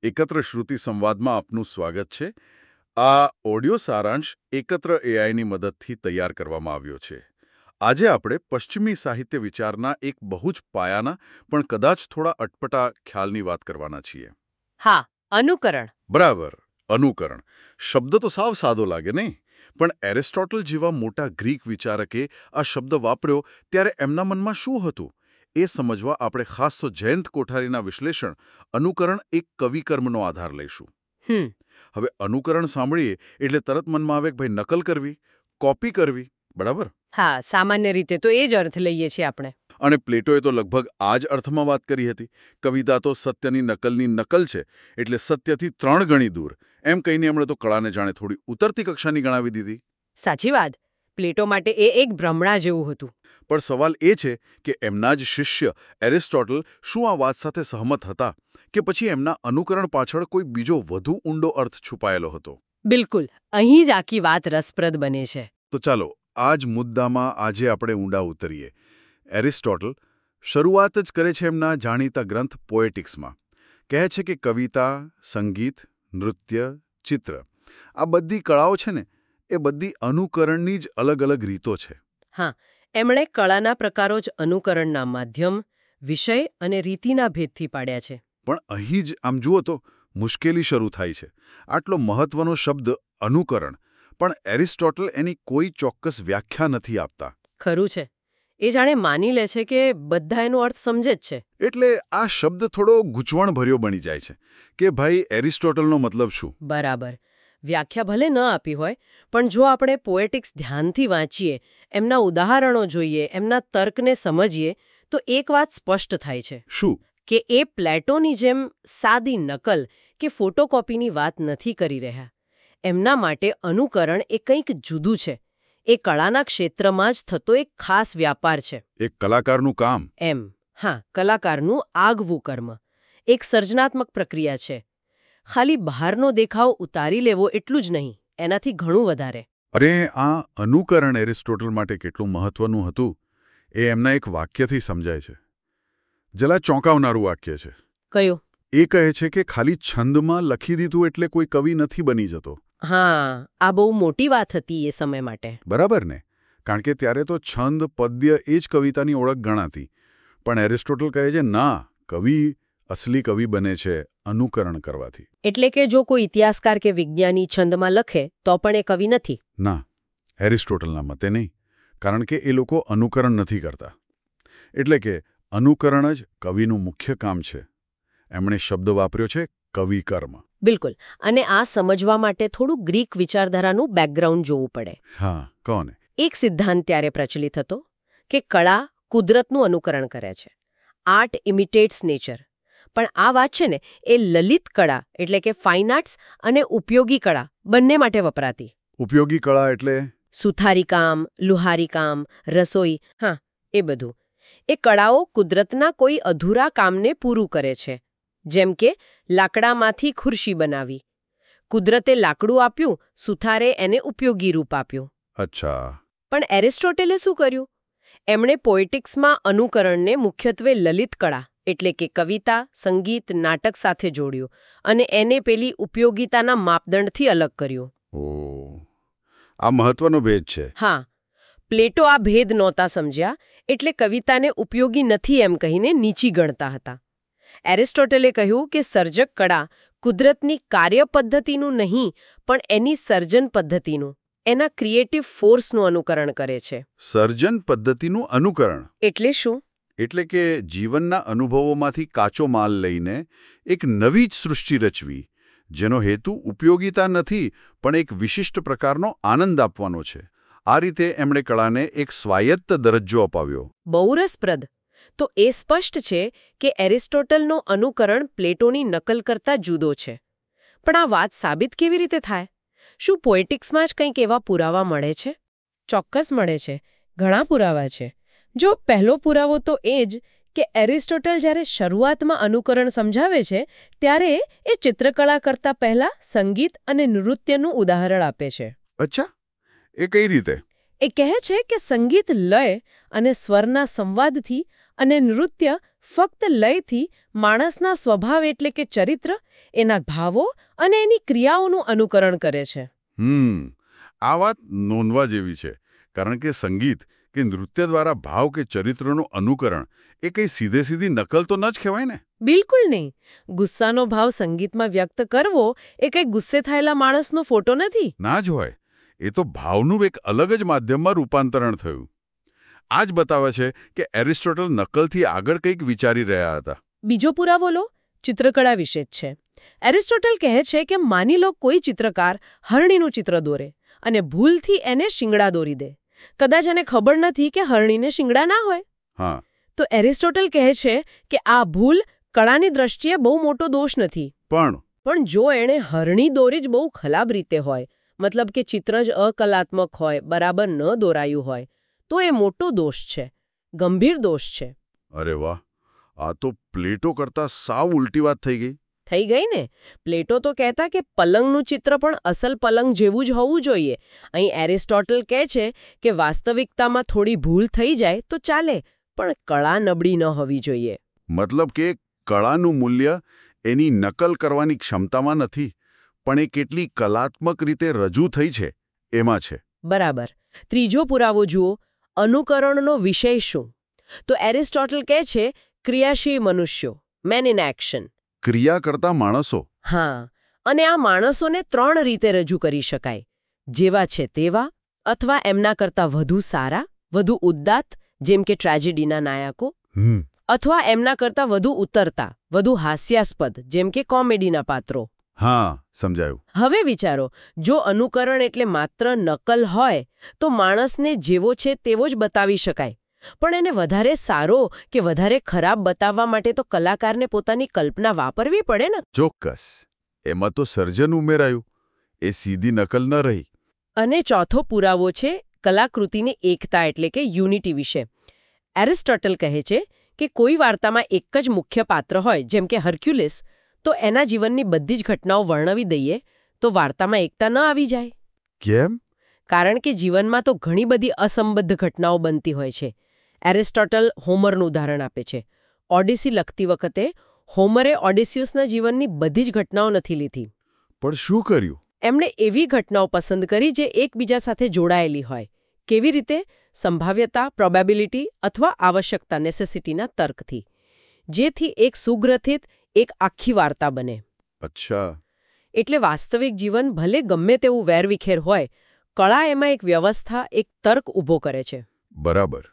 એકત્ર શ્રુતિ સંવાદમાં આપનું સ્વાગત છે. આ ઓડિયો સારાંશ એકત્ર એઆઈની મદદથી તૈયાર કરવામાં આવ્યો છે. આજે આપણે પશ્ચિમી સાહિત્ય વિચારના એક બહુ જ પાયાના પણ કદાચ થોડા અટપટા ખ્યાલની વાત કરવાના છીએ. હા, અનુકરણ. બરાબર, અનુકરણ. શબ્દ તો સાવ સાદો લાગે નહીં, પણ એરિસ્ટોટલ જેવા મોટા ગ્રીક વિચારકે આ શબ્દ વાપર્યો ત્યારે એમના મનમાં શું હતું એ સમજવા આપણે ખાસ તો જયંત કોઠારીના વિશ્લેષણ અનુકરણ એક કવિકર્મનો આધાર લઈશું. હવે અનુકરણ સાંભળીએ એટલે તરત મનમાં આવે કે ભાઈ નકલ કરવી, કોપી કરવી, બરાબર? હા, સામાન્ય રીતે તો એ જ અર્થ લઈએ છીએ આપણે. અને પ્લેટોએ તો લગભગ આ જ અર્થમાં વાત કરી હતી. કવિતા તો સત્યની નકલની નકલ છે, એટલે સત્યથી 3 ગણી દૂર એમ કહીને એમણે તો કળાને જાણે થોડી ઉતરતી કક્ષાની ગણાવી દીધી. સાચી વાત. પ્લેટો માટે એ એક ભ્રમણા જેવું હતું. પણ સવાલ એ છે કે એમના જ શિષ્ય એરિસ્ટોટલ શું આ વાત સાથે સહમત હતા કે પછી એમના અનુકરણ પાછળ કોઈ બીજો વધુ ઊંડો અર્થ છુપાયેલો હતો? બિલકુલ. અહીં જ આખી વાત રસપ્રદ બને છે. તો ચાલો આ જ મુદ્દામાં આજે આપણે ઊંડા ઉતરીએ. એરિસ્ટોટલ શરૂઆત જ કરે છે એમના જાણીતા ગ્રંથ પોએટિક્સમાં. કહે છે કે કવિતા, સંગીત, નૃત્ય, ચિત્ર આ બધી કળાઓ છે ને એ બધી અનુકરણની જ અલગ અલગ રીતો છે. હા, એમણે કળાના પ્રકારો જ અનુકરણના માધ્યમ, વિષય અને રીતિના ભેદથી પાડ્યા છે. પણ અહીં જ આમ જુઓ તો મુશ્કેલી શરૂ થાય છે. આટલો મહત્વનો શબ્દ અનુકરણ, પણ એરિસ્ટોટલ એની કોઈ ચોક્કસ વ્યાખ્યા નથી આપતા. ખરું છે. એ જાણે માની લે છે કે બધા એનો અર્થ સમજે જ છે. એટલે આ શબ્દ થોડો ગૂંચવણભર્યો બની જાય છે કે ભાઈ એરિસ્ટોટલનો મતલબ શું? બરાબર. વ્યાખ્યા ભલે ન આપી હોય, પણ જો આપણે પોએટિક્સ ધ્યાનથી વાંચીએ, એમના ઉદાહરણો જોઈએ, એમના તર્કને સમજીએ, તો એક વાત સ્પષ્ટ થાય છે. શું? કે એ પ્લેટોની જેમ સાદી નકલ કે ફોટોકોપીની વાત નથી કરી રહ્યા. એમના માટે અનુકરણ એ કંઈક જુદું છે. એ કળાના ક્ષેત્રમાં જ થતો એક ખાસ વ્યાપાર છે. એક કલાકારનું કામ. એમ. હા, કલાકારનું આગવું કર્મ. એક સર્જનાત્મક પ્રક્રિયા છે. ખાલી બહારનો દેખાવ ઉતારી લેવો એટલું જ નહીં, એનાથી ઘણું વધારે. અરે, આ અનુકરણ એરિસ્ટોટલ માટે કેટલું મહત્વનું હતું એ એમના એક વાક્યથી સમજાય છે. જરા ચોંકાવનારું વાક્ય છે. કયું? એ કહે છે કે ખાલી છંદમાં લખી દીધું એટલે કોઈ કવિ નથી બની જતો. હા, આ બહુ મોટી વાત હતી એ સમય માટે. બરાબર ને? કારણ કે ત્યારે તો છંદ, પદ્ય એ જ કવિતાની ઓળખ ગણાતી. પણ એરિસ્ટોટલ કહે છે ના, કવિ અસલી કવિ બને છે અનુકરણ કરવાથી. એટલે કે જો કોઈ ઇતિહાસકાર કે વિજ્ઞાની છંદમાં લખે તો પણ એ કવિ નથી? ના, એરિસ્ટોટલના મતે નહીં. કારણ કે એ લોકો અનુકરણ નથી કરતા. એટલે કે અનુકરણ જ કવિનું મુખ્ય કામ છે. એમણે શબ્દ વાપર્યો છે કવિકર્મ. બિલકુલ. અને આ સમજવા માટે થોડું ગ્રીક વિચારધારાનું બેકગ્રાઉન્ડ જોવું પડે. હા, કોને? એક સિદ્ધાંત ત્યારે પ્રચલિત હતો કે કળા કુદરતનું અનુકરણ કરે છે. Art imitates nature. પણ આ વાત છે ને એ લલિત કળા એટલે કે ફાઇન આર્ટ્સ અને ઉપયોગી કળા બંને માટે વપરાતી. ઉપયોગી કળા એટલે? સુથારીકામ, લુહારીકામ, રસોઈ, હા, એ બધું. એ કળાઓ કુદરતના કોઈ અધૂરા કામને પૂરું કરે છે. જેમ કે લાકડામાંથી ખુરશી બનાવી. કુદરતે લાકડું આપ્યું, સુથારે એને ઉપયોગી રૂપ આપ્યું. અચ્છા. પણ એરિસ્ટોટલે શું કર્યું? એમણે પોએટિક્સમાં અનુકરણને મુખ્યત્વે લલિત કળા એટલે કે કવિતા, સંગીત, નાટક સાથે જોડ્યું અને એને પેલી ઉપયોગિતાના માપદંડથી અલગ કર્યું. ઓહ, આ મહત્વનો ભેદ છે. હા, પ્લેટો આ ભેદ નહોતા સમજ્યા, એટલે કવિતાને ઉપયોગી નથી એમ કહીને નીચી ગણતા હતા. એરિસ્ટોટલે કહ્યું કે સર્જક કળા કુદરતની કાર્ય પદ્ધતિનું નહીં, પણ એની સર્જન પદ્ધતિનું, એના ક્રિએટિવ ફોર્સનું અનુકરણ કરે છે. સર્જન પદ્ધતિનું અનુકરણ એટલે શું? એટલે કે જીવનના અનુભવોમાંથી કાચો માલ લઈને એક નવી જ સૃષ્ટિ રચવી, જેનો હેતુ ઉપયોગિતા નથી પણ એક વિશિષ્ટ પ્રકારનો આનંદ આપવાનો છે. આ રીતે એમણે કળાને એક સ્વાયત્ત દરજ્જો અપાવ્યો. બહુ રસપ્રદ. તો એ સ્પષ્ટ છે કે એરિસ્ટોટલનો અનુકરણ પ્લેટોની નકલ કરતા જુદો છે. પણ આ વાત સાબિત કેવી રીતે થાય? શું પોએટિક્સમાં જ કંઈક એવા પુરાવા મળે છે? ચોક્કસ મળે છે. ઘણા પુરાવા છે. જો પહેલો પુરાવો તો એ જ કે એરિસ્ટોટલ જ્યારે શરૂઆતમાં અનુકરણ સમજાવે છે ત્યારે એ ચિત્રકળા કરતા પહેલા સંગીત અને નૃત્યનું ઉદાહરણ આપે છે. અચ્છા, એ કઈ રીતે? એ કહે છે કે સંગીત લય અને સ્વરના સંવાદથી અને નૃત્ય ફક્ત લયથી માણસના સ્વભાવ એટલે કે ચરિત્ર, એના ભાવો અને એની ક્રિયાઓનું અનુકરણ કરે છે. આ વાત નોંધવા જેવી છે, કારણ કે સંગીત કે નૃત્ય દ્વારા ભાવ કે ચરિત્રનું અનુકરણ એ કંઈ સીધી નકલ તો ન જ કહેવાય ને? બિલકુલ નહીં. ગુસ્સાનો ભાવ સંગીતમાં વ્યક્ત કરવો એ કંઈ ગુસ્સે થયેલા માણસનો ફોટો નથી. ના જ હોય. એ તો ભાવનું એક અલગ જ માધ્યમમાં રૂપાંતરણ થયું. આ જ બતાવે છે કે એરિસ્ટોટલ નકલથી આગળ કંઈક વિચારી રહ્યા હતા. બીજો પુરાવો લો, ચિત્રકળા વિશે જ છે. એરિસ્ટોટલ કહે છે કે માની લો કોઈ ચિત્રકાર હરણીનું ચિત્ર દોરે અને ભૂલથી એને શિંગડા દોરી દે. કદાચ એને ખબર નથી કે હરણીને શિંગડા ના હોય. હા. તો એરિસ્ટોટલ કહે છે કે આ ભૂલ કળાની દ્રષ્ટિએ બહુ મોટો દોષ નથી. પણ જો એણે હરણી દોરી જ બહુ ખરાબ રીતે હોય, મતલબ કે ચિત્ર જ અકલાત્મક હોય, બરાબર ન દોરાયું હોય, તો એ મોટો દોષ છે, ગંભીર દોષ છે. અરે વાહ, આ તો પ્લેટો કરતા સાવ ઉલટી વાત થઈ ગઈ. થઈ ગઈ ને? પ્લેટો તો કહેતા કે પલંગનું ચિત્ર પણ અસલ પલંગ જેવું જ હોવું જોઈએ. અહીં એરિસ્ટોટલ કહે છે કે વાસ્તવિકતામાં થોડી ભૂલ થઈ જાય તો ચાલે, પણ કળા નબળી ન હોવી જોઈએ. મતલબ કે કળાનું મૂલ્ય એની નકલ કરવાની ક્ષમતામાં નથી, પણ એ કેટલી કલાત્મક રીતે રજૂ થઈ છે એમાં છે. બરાબર. ત્રીજો પુરાવો જુઓ, અનુકરણનો વિષય શું? તો એરિસ્ટોટલ કહે છે ક્રિયાશીલ મનુષ્યો, મેન ઇન એક્શન. ક્રિયા કરતા માણસો. હા, અને આ માણસોને 3 રીતે રજૂ કરી શકાય: જેવા છે તેવા, અથવા એમના કરતા વધુ સારા, વધુ ઉદ્દાત, જેમ કે ટ્રેજેડીના નાયકો, અથવા એમના કરતા વધુ ઉતરતા, વધુ હાસ્યાસ્પદ, જેમ કે કોમેડીના પાત્રો. હા, સમજાયું. હવે વિચારો, જો અનુકરણ એટલે માત્ર નકલ હોય તો માણસને જેવો છે તેવો જ બતાવી શકાય. પણ એને વધારે સારો કે વધારે ખરાબ બતાવવા માટે તો કલાકારને પોતાની કલ્પના વાપરવી પડે ને? ચોક્કસ. એમાં તો સર્જન ઉમેરાયું, એ સીધી નકલ ન રહી. અને ચોથો પુરાવો છે કલાકૃતિની એકતા એટલે કે યુનિટી વિશે. એરિસ્ટોટલ કહે છે કે કોઈ વાર્તામાં એક જ મુખ્ય પાત્ર હોય, જેમ કે હર્ક્યુલિસ, તો એના જીવનની બધી જ ઘટનાઓ વર્ણવી દઈએ તો વાર્તામાં એકતા ન આવી જાય. કેમ? કારણ કે જીવનમાં તો ઘણી બધી અસંબદ્ધ ઘટનાઓ બનતી હોય છે. એરિસ્ટોટલ હોમરનું ઉદાહરણ આપે છે. ઓડિસી લખતી વખતે હોમરે ઓડિસિયસના જીવનની બધી જ ઘટનાઓ નથી લીધી. પણ શું કર્યું? એમણે એવી ઘટનાઓ પસંદ કરી જે એકબીજા સાથે જોડાયેલી હોય. કેવી રીતે? સંભાવ્યતા, પ્રોબેબિલિટી અથવા આવશ્યકતા, નેસેસિટીના તર્કથી. જેથી એક સુગ્રથિત એક આખી વાર્તા બને. અચ્છા. એટલે વાસ્તવિક જીવન ભલે ગમે તેવું વેરવિખેર હોય, કળા એમાં એક વ્યવસ્થા, એક તર્ક ઊભો કરે છે. બરાબર.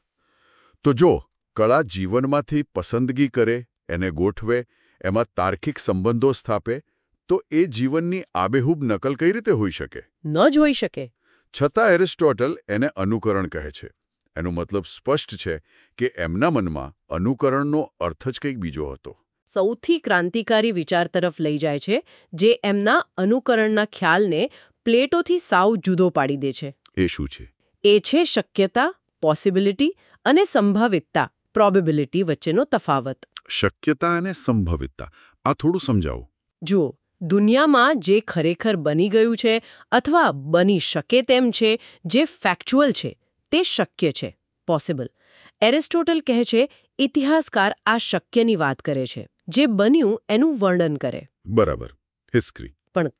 તો જો કળા જીવનમાંથી પસંદગી કરે, એને ગોઠવે, એમાં તાર્કિક સંબંધો સ્થાપે, તો એ જીવનની આબેહૂબ નકલ કઈ રીતે હોઈ શકે? ન જ હોઈ શકે. છતાં એરિસ્ટોટલ એને અનુકરણ કહે છે. એનો મતલબ સ્પષ્ટ છે કે એમના મનમાં અનુકરણનો અર્થ જ કંઈક બીજો હતો. સૌથી ક્રાંતિકારી વિચાર તરફ લઈ જાય છે, જે એમના અનુકરણના ખ્યાલને પ્લેટોથી સાવ જુદો પાડી દે છે. એ શું છે? એ છે શક્યતા, પોસિબિલિટી અને સંભવિતતા, પ્રોબેબિલિટી વચ્ચેનો તફાવત. શક્યતા અને સંભવિતતા, આ થોડું સમજાવો. જુઓ, દુનિયામાં જે ખરેખર બની ગયું છે અથવા બની શકે તેમ છે, જે ફેક્ચ્યુઅલ છે, તે શક્ય છે, પોસિબલ. એરિસ્ટોટલ કહે છે ઇતિહાસકાર આ શક્યની વાત કરે છે, જે બન્યું એનું વર્ણન કરે. બરાબર. હિસ્ટ્રી. પણ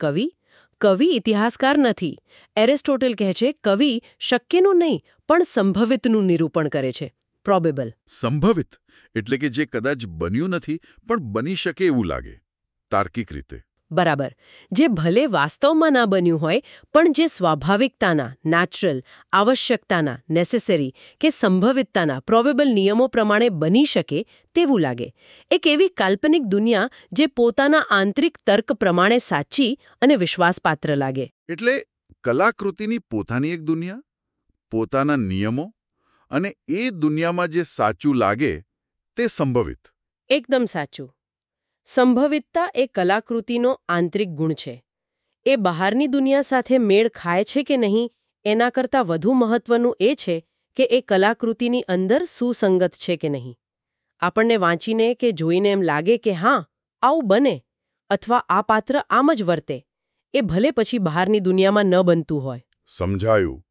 કવિ ઇતિહાસકાર નથી. એરિસ્ટોટલ કહે છે કવિ શક્યનું નહીં પણ સંભવિતનું નિરૂપણ કરે છે, પ્રોબેબલ. સંભવિત એટલે કે જે કદાચ બન્યું નથી પણ બની શકે એવું લાગે, તાર્કિક રીતે. બરાબર. જે ભલે વાસ્તવમાં ના બન્યું હોય પણ જે સ્વાભાવિકતાના, નેચરલ, આવશ્યકતાના, નેસેસરી કે સંભવિતતાના, પ્રોબેબલ નિયમો પ્રમાણે બની શકે તેવું લાગે. એક એવી કાલ્પનિક દુનિયા જે પોતાના આંતરિક તર્ક પ્રમાણે સાચી અને વિશ્વાસપાત્ર લાગે. એટલે કલાકૃતિની પોતાની એક દુનિયા, પોતાના નિયમો, અને એ દુનિયામાં જે સાચું લાગે તે સંભવિત. એકદમ સાચું. સંભવિતતા એ કલાકૃતિનો આંતરિક ગુણ છે. એ બહારની દુનિયા સાથે મેળ ખાય છે કે નહીં એના કરતાં વધુ મહત્વનું એ છે કે એ કલાકૃતિની અંદર સુસંગત છે કે નહીં. આપણને વાંચીને કે જોઈને એમ લાગે કે હા, આવું બને, અથવા આ પાત્ર આમ જ વર્તે, એ ભલે પછી બહારની દુનિયામાં ન બનતું હોય. સમજાયું.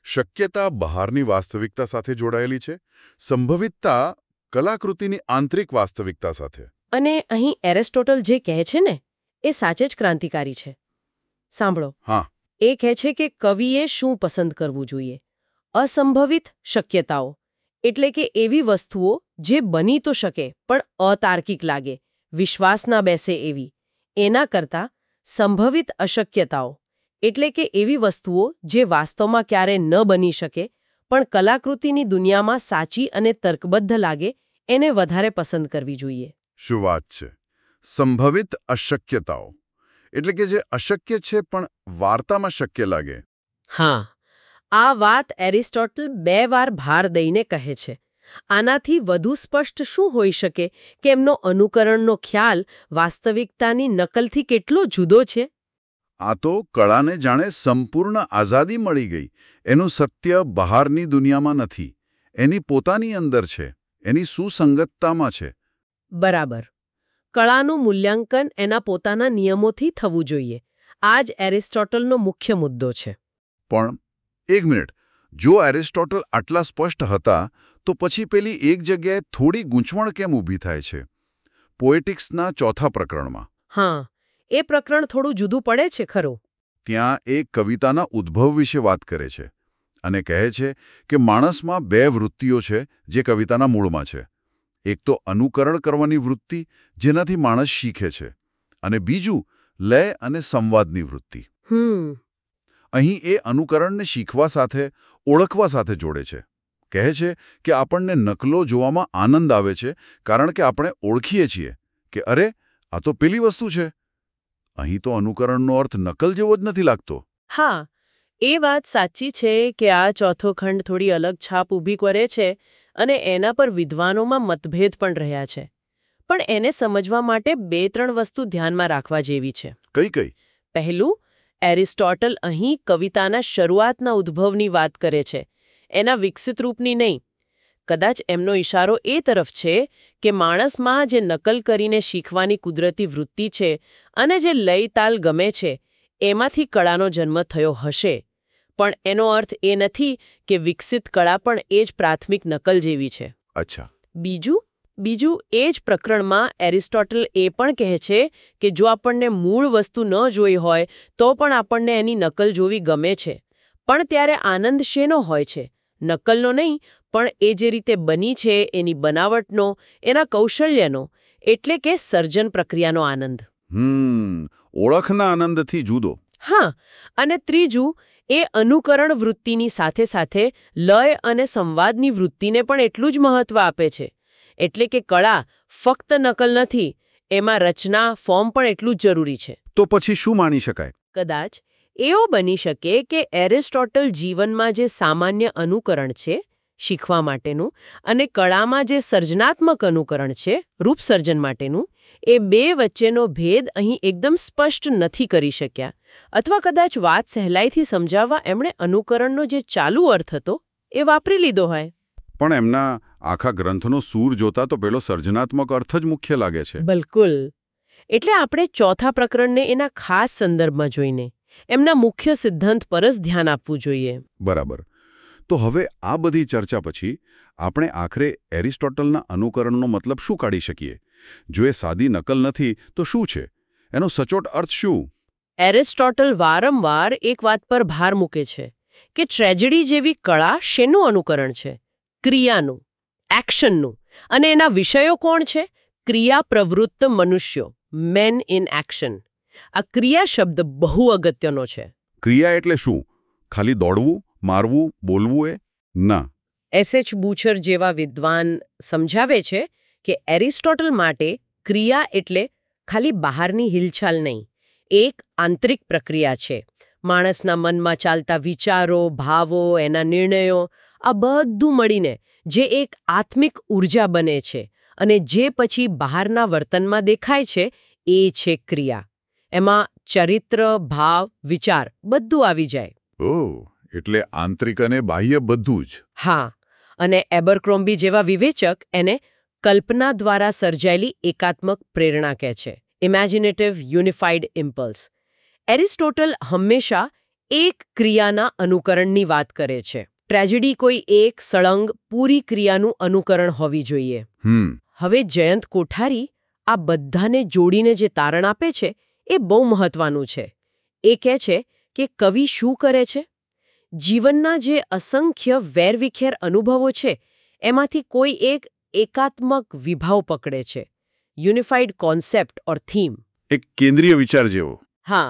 શક્યતા બહારની વાસ્તવિકતા સાથે જોડાયેલી છે, સંભવિતતા કલાકૃતિની આંતરિક વાસ્તવિકતા સાથે. અને અહીં એરિસ્ટોટલ જે કહે છે ને એ સાચે જ ક્રાંતિકારી છે. સાંભળો. હા. એ કહે છે કે કવિએ શું પસંદ કરવું જોઈએ. અસંભવિત શક્યતાઓ એટલે કે એવી વસ્તુઓ જે બની તો શકે પણ અતાર્કિક લાગે, વિશ્વાસ ના બેસે એવી. એના કરતાં સંભવિત અશક્યતાઓ એટલે કે એવી વસ્તુઓ જે વાસ્તવમાં ક્યારે ન બની શકે પણ કલાકૃતિની દુનિયામાં સાચી અને તર્કબદ્ધ લાગે એને વધારે પસંદ કરવી જોઈએ. શું વાત છે! સંભવિત અશક્યતાઓ એટલે કે જે અશક્ય છે પણ વાર્તામાં શક્ય લાગે. હા, આ વાત એરિસ્ટોટલ 2 વાર ભાર દઈને કહે છે. આનાથી વધુ સ્પષ્ટ શું હોઈ શકે કે એમનો અનુકરણનો ખ્યાલ વાસ્તવિકતાની નકલથી કેટલો જુદો છે? આ તો કળાને જાણે સંપૂર્ણ આઝાદી મળી ગઈ. એનું સત્ય બહારની દુનિયામાં નથી, એની પોતાની અંદર છે, એની સુસંગતતામાં છે. બરાબર. કળાનું મૂલ્યાંકન એના પોતાના નિયમોથી થવું જોઈએ. આ જ એરિસ્ટોટલનો મુખ્ય મુદ્દો છે. પણ એક મિનિટ, જો એરિસ્ટોટલ આટલા સ્પષ્ટ હતા તો પછી પેલી એક જગ્યાએ થોડી ગૂંચવણ કેમ ઊભી થાય છે? પોએટિક્સના ચોથા પ્રકરણમાં. હા, એ પ્રકરણ થોડું જુદું પડે છે ખરું. ત્યાં એ કવિતાના ઉદ્ભવ વિશે વાત કરે છે અને કહે છે કે માણસમાં 2 વૃત્તિઓ છે જે કવિતાના મૂળમાં છે. એક તો અનુકરણ કરવાની વૃત્તિ, જેનાથી માણસ શીખે છે, અને બીજું લય અને સંવાદની વૃત્તિ. અહીં એ અનુકરણને શીખવા સાથે, ઓળખવા સાથે જોડે છે. કહે છે કે આપણને નકલો જોવામાં આનંદ આવે છે કારણ કે આપણે ઓળખીએ છીએ કે અરે, આ તો પેલી વસ્તુ છે. અહીં તો અનુકરણનો અર્થ નકલ જેવો જ નથી લાગતો. હા, એ વાત સાચી છે કે આ ચોથો ખંડ થોડી અલગ છાપ ઊભી કરે છે અને એના પર વિદ્વાનોમાં મતભેદ પણ રહ્યા છે. પણ એને સમજવા માટે 2-3 વસ્તુ ધ્યાનમાં રાખવા જેવી છે. કઈ કઈ? પહેલું, એરિસ્ટોટલ અહીં કવિતાના શરૂઆતના ઉદ્ભવની વાત કરે છે, એના વિકસિત રૂપની નહીં. કદાચ એમનો ઇશારો એ તરફ છે કે માણસમાં જે નકલ કરીને શીખવાની કુદરતી વૃત્તિ છે અને જે લય તાલ ગમે છે એમાંથી કળાનો જન્મ થયો હશે. પણ એનો અર્થ એ નથી કે વિકસિત કળા પણ એ જ પ્રાથમિક નકલ જેવી છે. અચ્છા. બીજું એ જ પ્રકરણમાં એરિસ્ટોટલ એ પણ કહે છે કે જો આપણને મૂળ વસ્તુ ન જોઈ હોય તો પણ આપણને એની નકલ જોવી ગમે છે. પણ ત્યારે આનંદ શેનો હોય છે? નકલનો નહીં, પણ એ જે રીતે બની છે એની બનાવટનો, એના કૌશલ્યનો, એટલે કે સર્જન પ્રક્રિયાનો આનંદ. ઓળખના આનંદથી જુદો. હા, અને ત્રીજું, એ અનુકરણ વૃત્તિની સાથે સાથે લય અને સંવાદની વૃત્તિને પણ એટલું જ મહત્વ આપે છે. એટલે કે કળા ફક્ત નકલ નથી, એમાં રચના, ફોર્મ પણ એટલું જ જરૂરી છે. તો પછી શું માની શકાય? કદાચ એવું બની શકે કે એરિસ્ટોટલ જીવનમાં જે સામાન્ય અનુકરણ છે શીખવા માટેનું અને કળામાં જે સર્જનાત્મક અનુકરણ છે રૂપસર્જન માટેનું, એ 2 વચ્ચેનો ભેદ અહીં એકદમ સ્પષ્ટ નથી કરી શક્યા. અથવા કદાચ વાત સહેલાઈથી સમજાવવા એમણે અનુકરણનો જે ચાલુ અર્થ હતો એ વાપરી લીધો હોય. પણ એમના આખા ગ્રંથનો સૂર જોતા તો પેલો સર્જનાત્મક અર્થ જ મુખ્ય લાગે છે. બિલકુલ. એટલે આપણે ચોથા પ્રકરણને એના ખાસ સંદર્ભમાં જોઈને એમના મુખ્ય સિદ્ધાંત પર જ ધ્યાન આપવું જોઈએ. બરાબર. તો હવે આ બધી ચર્ચા પછી આપણે આખરે એરિસ્ટોટલના અનુકરણનો મતલબ શું કાઢી શકીએ? જો એ સાદી નકલ નથી તો શું છે? એનો સચોટ અર્થ શું? એરિસ્ટોટલ વારંવાર એક વાત પર ભાર મૂકે છે કે ટ્રેજેડી જેવી કળા શેનું અનુકરણ છે? ક્રિયાનું, એક્શનનું. અને એના વિષયો કોણ છે? ક્રિયા પ્રવૃત્ત મનુષ્યો, મેન ઇન એક્શન. આ ક્રિયા શબ્દ બહુ અગત્યનો છે. ક્રિયા એટલે શું? ખાલી દોડવું, મારવું, બોલવું? ના. એસ.એચ. બુચર જેવા વિદ્વાન સમજાવે છે કે એરિસ્ટોટલ માટે ક્રિયા એટલે ખાલી બહારની હિલચાલ નહીં, એક આંતરિક પ્રક્રિયા છે. માણસના મનમાં ચાલતા વિચારો, ભાવો, એના નિર્ણયો, આ બધું મળીને જે એક આત્મિક ઊર્જા બને છે અને જે પછી બહારના વર્તનમાં દેખાય છે એ છે ક્રિયા. એમાં ચરિત્ર, ભાવ, વિચાર બધું આવી જાય. ઓહ, એટલે આંતરિક અને બાહ્ય બધું જ. હા, અને એબરક્રોમ્બી જેવા વિવેચક એને કલ્પના દ્વારા સર્જાયેલી એકાત્મક પ્રેરણા કહે છે. Imaginative unified impulse. એરિસ્ટોટલ હંમેશા એક ક્રિયાના અનુકરણની વાત કરે છે. ટ્રેજેડી કોઈ એક સળંગ પૂરી ક્રિયાનું અનુકરણ હોવી જોઈએ. હવે જયંત કોઠારી આ બધાને જોડીને જે તારણ આપે છે એ બહુ મહત્વનું છે. એ કહે છે કે કવિ શું કરે છે? જીવનના જે અસંખ્ય વેરવિખેર અનુભવો છે એમાંથી કોઈ એક એકાત્મક વિભાવ પકડે છે. Unified concept or theme. એક કેન્દ્રીય વિચાર જેવો. હા.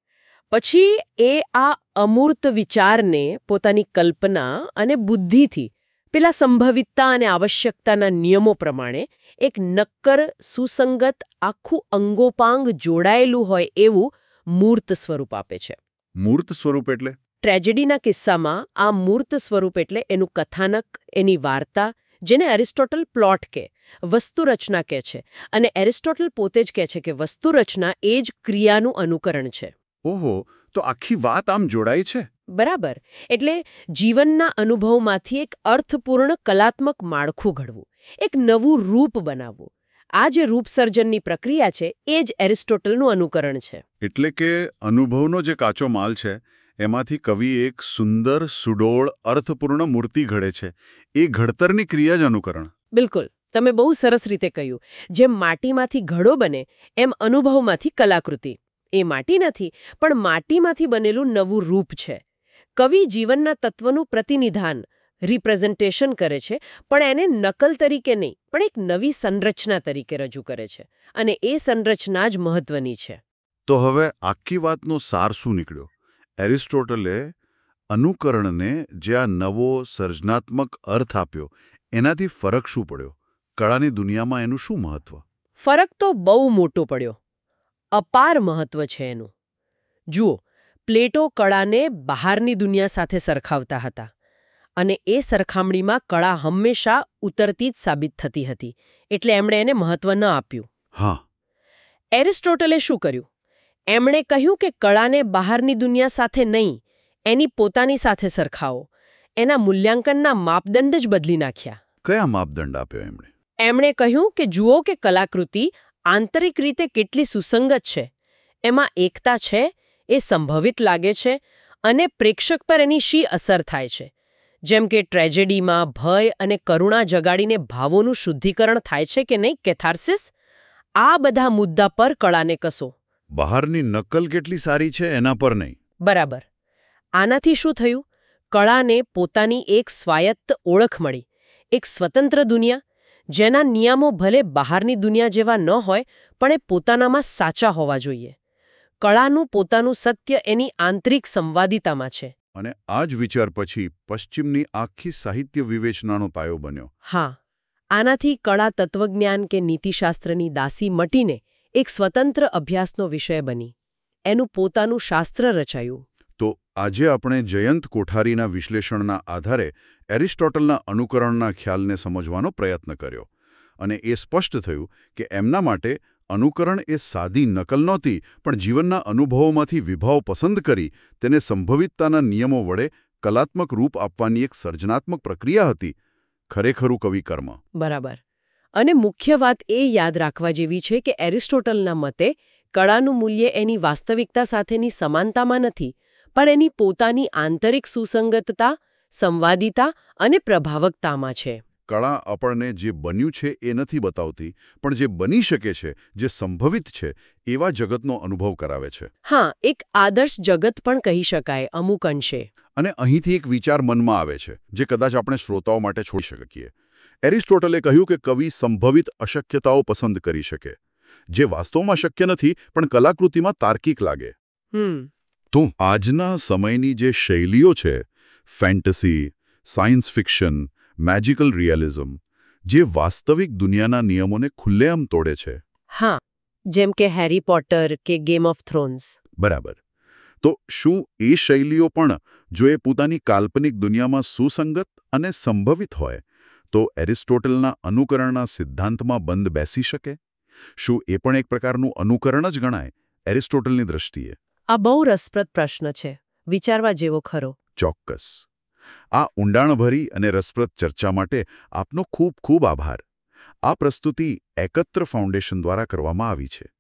પછી એ આ અમૂર્ત વિચારને પોતાની કલ્પના અને બુદ્ધિથી પેલા સંભવિતતા અને આવશ્યકતાના નિયમો પ્રમાણે એક નક્કર, સુસંગત, આખું અંગોપાંગ જોડાયેલું હોય એવું મૂર્ત સ્વરૂપ આપે છે. મૂર્ત સ્વરૂપ એટલે? ટ્રેજેડીના કિસ્સામાં આ મૂર્ત સ્વરૂપ એટલે એનું કથાનક, એની વાર્તા, જેને એરિસ્ટોટલ પ્લોટ કહે, વસ્તુરચના કહે છે. અને એરિસ્ટોટલ પોતે જ કહે છે કે વસ્તુરચના એ જ ક્રિયાનું અનુકરણ છે. ઓહો, તો આખી વાત આમ જોડાઈ છે. બરાબર. એટલે જીવનના અનુભવમાંથી એક અર્થપૂર્ણ કલાત્મક માળખું ઘડવું, એક નવું રૂપ બનાવવું. આ જે રૂપસર્જનની પ્રક્રિયા છે એ જ એરિસ્ટોટલનું અનુકરણ છે. એટલે કે અનુભવનો જે કાચો માલ છે એમાંથી કવિ એક સુંદર, સુડોળ, અર્થપૂર્ણ મૂર્તિ ઘડે છે. એ ઘડતરની ક્રિયા જ અનુકરણ. બિલકુલ. તમે બહુ સરસ રીતે કહ્યું. જેમ માટીમાંથી ઘડો બને એમ અનુભવમાંથી કલાકૃતિ. એ માટી નથી, પણ માટીમાંથી બનેલું નવું રૂપ છે. કવિ જીવનના તત્વનું પ્રતિનિધાન, રિપ્રેઝન્ટેશન કરે છે, પણ એને નકલ તરીકે નહીં, પણ એક નવી સંરચના તરીકે રજૂ કરે છે. અને એ સંરચના જ મહત્વની છે. તો હવે આખી વાતનો સાર શું નીકળ્યો? એરિસ્ટોટલે અનુકરણને જે આ નવો સર્જનાત્મક અર્થ આપ્યો એનાથી ફરક શું પડ્યો? કળાની દુનિયામાં એનું શું મહત્વ? ફરક તો બહુ મોટો પડ્યો. અપાર મહત્વ છે એનું. જુઓ, પ્લેટો કળાને બહારની દુનિયા સાથે સરખાવતા હતા. અને એ સરખામણીમાં કળા હંમેશા ઉતરતી જ સાબિત થતી હતી. એટલે એમણે એને મહત્વ ન આપ્યું. હા. એરિસ્ટોટલે શું કર્યું? એમણે કહ્યું કે કળાને બહારની દુનિયા સાથે નહીં, એની પોતાની સાથે સરખાવો. એના મૂલ્યાંકનના માપદંડ જ બદલી નાખ્યા. કયા માપદંડ આપ્યો એમણે? એમણે કહ્યું કે જુઓ કે કલાકૃતિ આંતરિક રીતે કેટલી સુસંગત છે, એમાં એકતા છે, એ સંભવિત લાગે છે, અને પ્રેક્ષક પર એની શી અસર થાય છે. જેમ કે ટ્રેજેડીમાં ભય અને કરુણા જગાડીને ભાવોનું શુદ્ધિકરણ થાય છે કે નહીં, કેથાર્સિસ. આ બધા મુદ્દા પર કળાને કસો. બહારની નકલ કેટલી સારી છે એના પર નહીં. બરાબર. આનાથી શું થયું? કળાને પોતાની એક સ્વાયત્ત ઓળખ મળી, એક સ્વતંત્ર દુનિયા, જેના નિયમો ભલે બહારની દુનિયા જેવા ન હોય, પણ એ પોતાનામાં સાચા હોવા જોઈએ. કળાનું પોતાનું સત્ય એની આંતરિક સંવાદિતામાં છે. અને આ જ વિચાર પછી પશ્ચિમની આખી સાહિત્ય વિવેચનાનો પાયો બન્યો. હા. આનાથી કળા તત્વજ્ઞાન કે નીતિશાસ્ત્રની દાસી મટીને એક સ્વતંત્ર અભ્યાસનો વિષય બની. એનું પોતાનું શાસ્ત્ર રચાયું. તો આજે આપણે જયંત કોઠારીના વિશ્લેષણના આધારે એરિસ્ટોટલના અનુકરણના ખ્યાલને સમજવાનો પ્રયત્ન કર્યો. અને એ સ્પષ્ટ થયું કે એમના માટે અનુકરણ એ સાદી નકલ નહોતી, પણ જીવનના અનુભવોમાંથી વિભાવ પસંદ કરી તેને સંભવિતતાના નિયમો વડે કલાત્મક રૂપ આપવાની એક સર્જનાત્મક પ્રક્રિયા હતી. ખરેખરું કવિકર્મ. બરાબર. અને મુખ્ય વાત એ યાદ રાખવા જેવી છે કે એરિસ્ટોટલના મતે કળાનું મૂલ્ય એની વાસ્તવિકતા સાથેની સમાનતામાં નથી, પણ એની પોતાની આંતરિક સુસંગતતા, સંવાદિતા અને પ્રભાવકતામાં છે. કળા આપણને જે બન્યું છે એ નથી બતાવતી, પણ જે બની શકે છે, જે સંભવિત છે, એવા જગતનો અનુભવ કરાવે છે. હા, એક આદર્શ જગત પણ કહી શકાય અમુક અંશે. અને અહીંથી એક વિચાર મનમાં આવે છે, જે કદાચ આપણે શ્રોતાઓ માટે છોડી શકીએ. એરિસ્ટોટલે કહ્યું કે કવિ સંભવિત અશક્યતાઓ પસંદ કરી શકે, જે વાસ્તવમાં શક્ય નથી, પણ કલાકૃતિમાં તાર્કિક લાગે. તો આજના સમયની જે શૈલીઓ છે, fantasy, science fiction, magical realism, જે વાસ્તવિક દુનિયાના નિયમોને ખુલ્લેઆમ તોડે છે. હા, જેમ કે હેરી પોટર કે ગેમ ઓફ થ્રોન્સ. બરાબર. તો શું એ શૈલીઓ પણ જો એ પોતાની કાલ્પનિક દુનિયામાં સુસંગત અને સંભવિત હોય, તો એરિસ્ટોટલના અનુકરણના સિદ્ધાંતમાં બંધ બેસી શકે? શું એ પણ એક પ્રકારનું અનુકરણ જ ગણાય એરિસ્ટોટલની દ્રષ્ટિએ? આ બહુ રસપ્રદ પ્રશ્ન છે, વિચારવા જેવો ખરો. ચોક્કસ. આ ઊંડાણભરી અને રસપ્રદ ચર્ચા માટે આપનો ખૂબ ખૂબ આભાર. આ પ્રસ્તુતિ એકત્ર ફાઉન્ડેશન દ્વારા કરવામાં આવી છે.